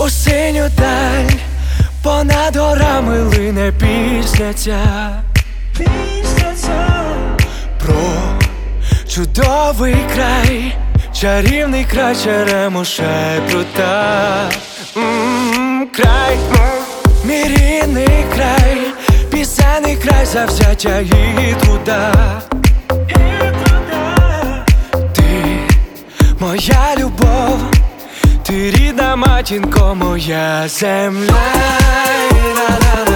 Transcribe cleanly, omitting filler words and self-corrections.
У синю даль понад горами лине пісня ця, про чудовий край, чарівний край Черемоша й Прута. Край, мій рідний край, пісенний край завзяття і труда. Ти моя любов, ти рідна матінко, моя земля.